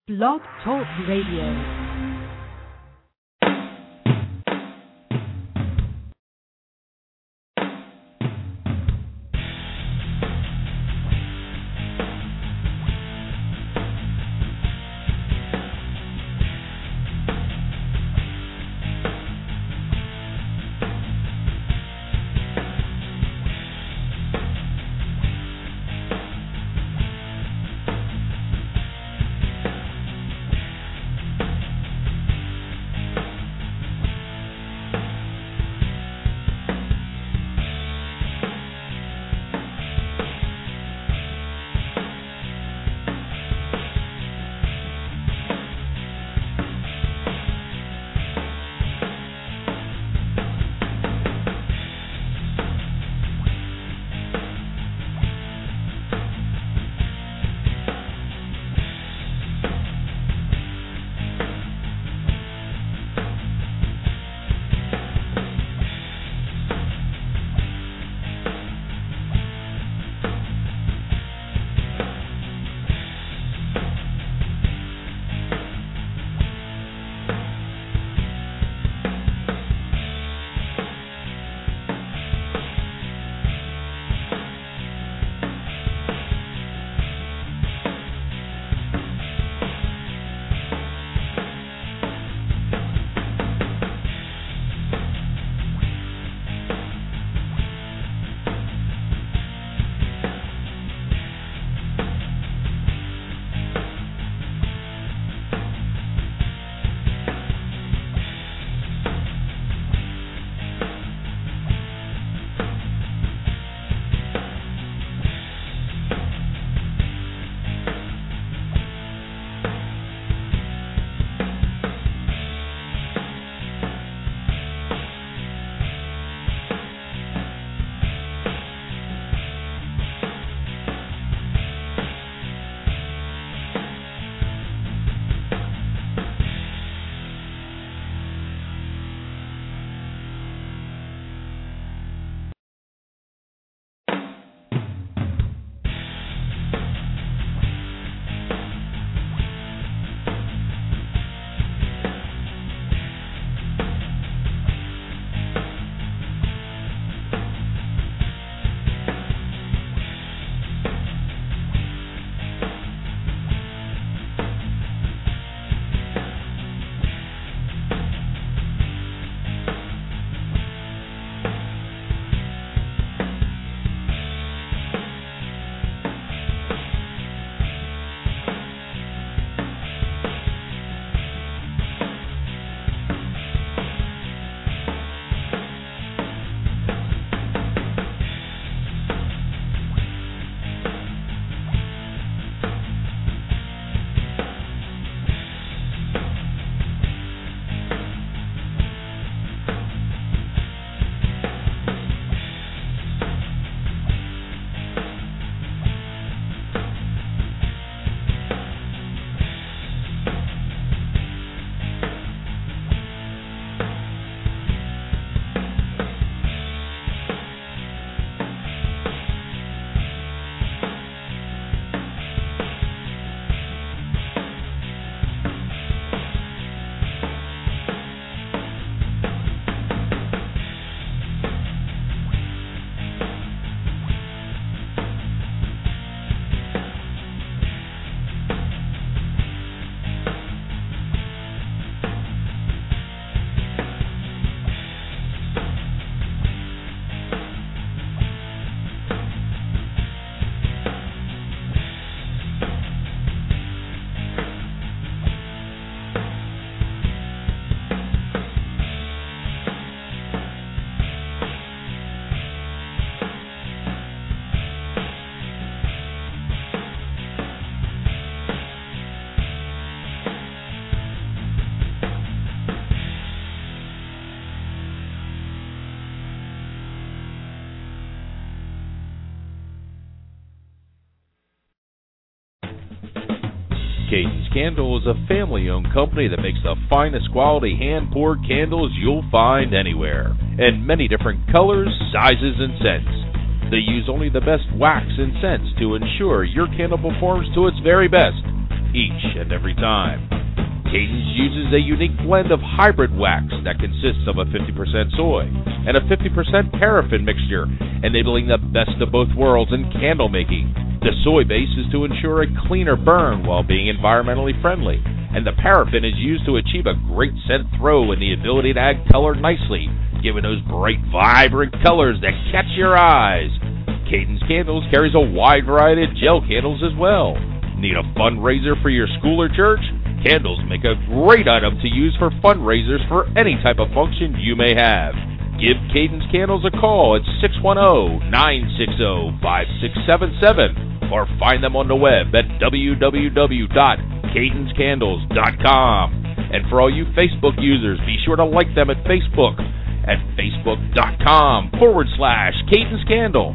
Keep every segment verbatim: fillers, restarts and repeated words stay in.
Blog Talk Radio. Cadence Candle is a family-owned company that makes the finest quality hand-poured candles you'll find anywhere, in many different colors, sizes, and scents. They use only the best wax and scents to ensure your candle performs to its very best. each and every time. Cadence uses a unique blend of hybrid wax that consists of a fifty percent soy and a fifty percent paraffin mixture, enabling the best of both worlds in candle making. The soy base is to ensure a cleaner burn while being environmentally friendly, and the paraffin is used to achieve a great scent throw and the ability to add color nicely, giving those bright, vibrant colors that catch your eyes. Cadence Candles carries a wide variety of gel candles as well. Need a fundraiser for your school or church? Candles make a great item to use for fundraisers for any type of function you may have. Give Cadence Candles a call at six one zero, nine six zero, five six seven seven or find them on the web at w w w dot cadence candles dot com. And for all you Facebook users, be sure to like them at Facebook at facebook.com forward slash Cadence Candle.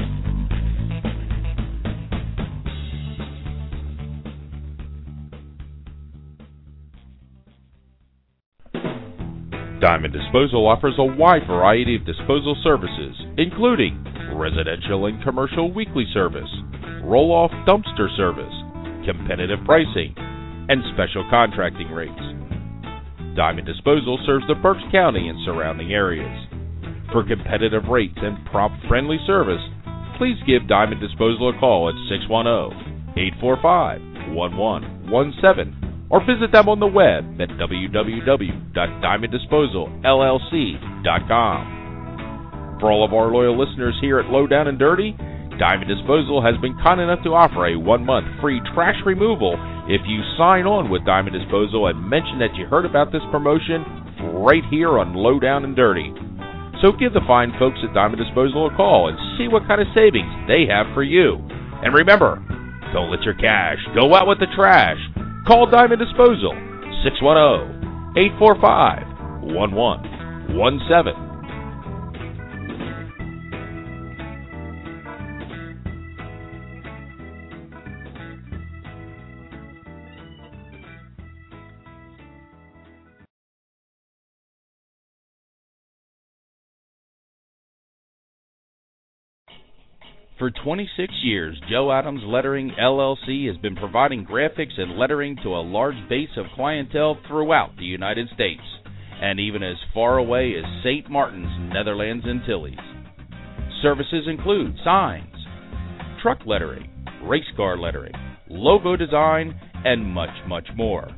Diamond Disposal offers a wide variety of disposal services, including residential and commercial weekly service, roll-off dumpster service, competitive pricing, and special contracting rates. Diamond Disposal serves the Berks County and surrounding areas. For competitive rates and prompt friendly service, please give Diamond Disposal a call at six one zero, eight four five, one one one seven or visit them on the web at w w w dot diamond disposal l l c dot com. For all of our loyal listeners here at Low Down and Dirty, Diamond Disposal has been kind enough to offer a one-month free trash removal if you sign on with Diamond Disposal and mention that you heard about this promotion right here on Low Down and Dirty. So give the fine folks at Diamond Disposal a call and see what kind of savings they have for you. And remember, don't let your cash go out with the trash. Call Diamond Disposal, six one zero, eight four five, one one one seven. For twenty-six years, Joe Adams Lettering, L L C has been providing graphics and lettering to a large base of clientele throughout the United States, and even as far away as Saint Martin's, Netherlands Antilles. Services include signs, truck lettering, race car lettering, logo design, and much, much more.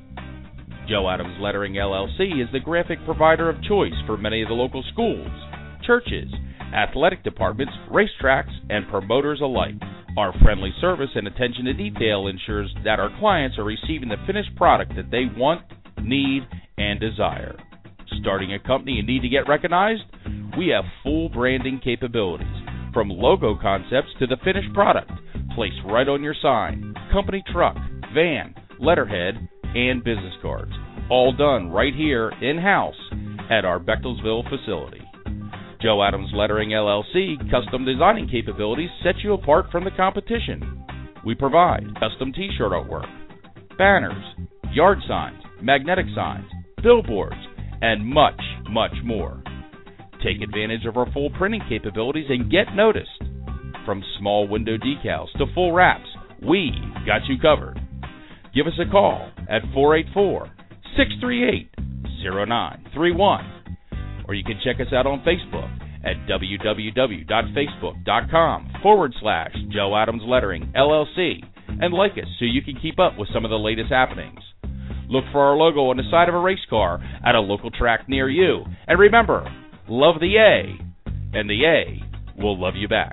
Joe Adams Lettering, L L C is the graphic provider of choice for many of the local schools, churches, athletic departments, racetracks, and promoters alike. Our friendly service and attention to detail ensures that our clients are receiving the finished product that they want, need, and desire. Starting a company and need to get recognized? We have full branding capabilities, from logo concepts to the finished product, placed right on your sign, company truck, van, letterhead, and business cards, all done right here in-house at our Bechtelsville facility. Joe Adams Lettering, L L C custom designing capabilities set you apart from the competition. We provide custom t-shirt artwork, banners, yard signs, magnetic signs, billboards, and much, much more. Take advantage of our full printing capabilities and get noticed. From small window decals to full wraps, we got you covered. Give us a call at four eight four, six three eight, zero nine three one. Or you can check us out on Facebook at w w w dot facebook dot com forward slash Joe Adams Lettering, L L C, and like us so you can keep up with some of the latest happenings. Look for our logo on the side of a race car at a local track near you. And remember, love the A, and the A will love you back.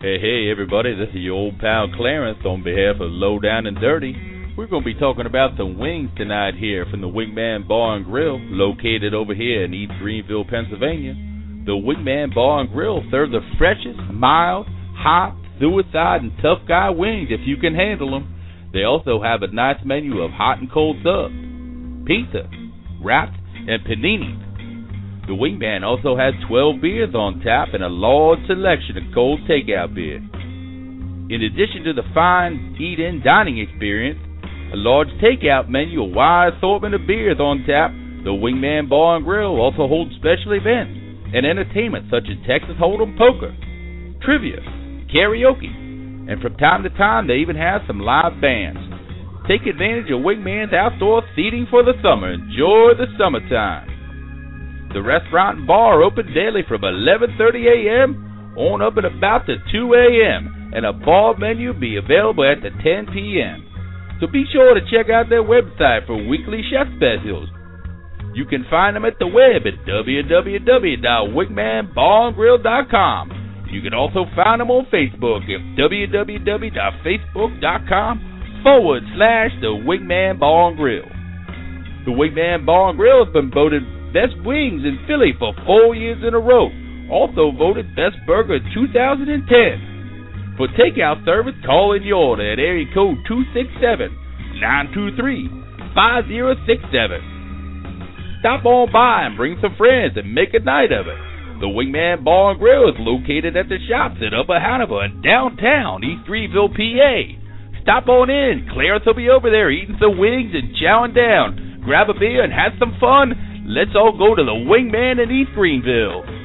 Hey, hey, everybody, this is your old pal Clarence on behalf of Low Down and Dirty. We're going to be talking about some wings tonight here from the Wingman Bar and Grill, located over here in East Greenville, Pennsylvania. The Wingman Bar and Grill serves the freshest, mild, hot, suicide, and tough guy wings if you can handle them. They also have a nice menu of hot and cold subs, pizza, wraps, and paninis. The Wingman also has twelve beers on tap and a large selection of cold takeout beer. In addition to the fine eat-in dining experience, a large takeout menu, a wide assortment of beers on tap, the Wingman Bar and Grill also holds special events and entertainment such as Texas Hold'em poker, trivia, karaoke, and from time to time they even have some live bands. Take advantage of Wingman's outdoor seating for the summer. Enjoy the summertime. The restaurant and bar are open daily from eleven thirty a.m. on up at about to two a.m. and a bar menu be available at the ten p.m. So be sure to check out their website for weekly chef specials. You can find them at the web at w w w dot wingman bar and grill dot com. You can also find them on Facebook at w w w dot facebook dot com forward slash the Wingman Bar and Grill. The Wingman Bar and Grill has been voted Best Wings in Philly for four years in a row. Also voted Best Burger in two thousand ten. For takeout service, call in your order at area code two six seven, nine two three, five zero six seven. Stop on by and bring some friends and make a night of it. The Wingman Bar and Grill is located at the shops at Upper Hanover in downtown East Greenville, P A. Stop on in. Clarence will be over there eating some wings and chowing down. Grab a beer and have some fun. Let's all go to the Wingman in East Greenville.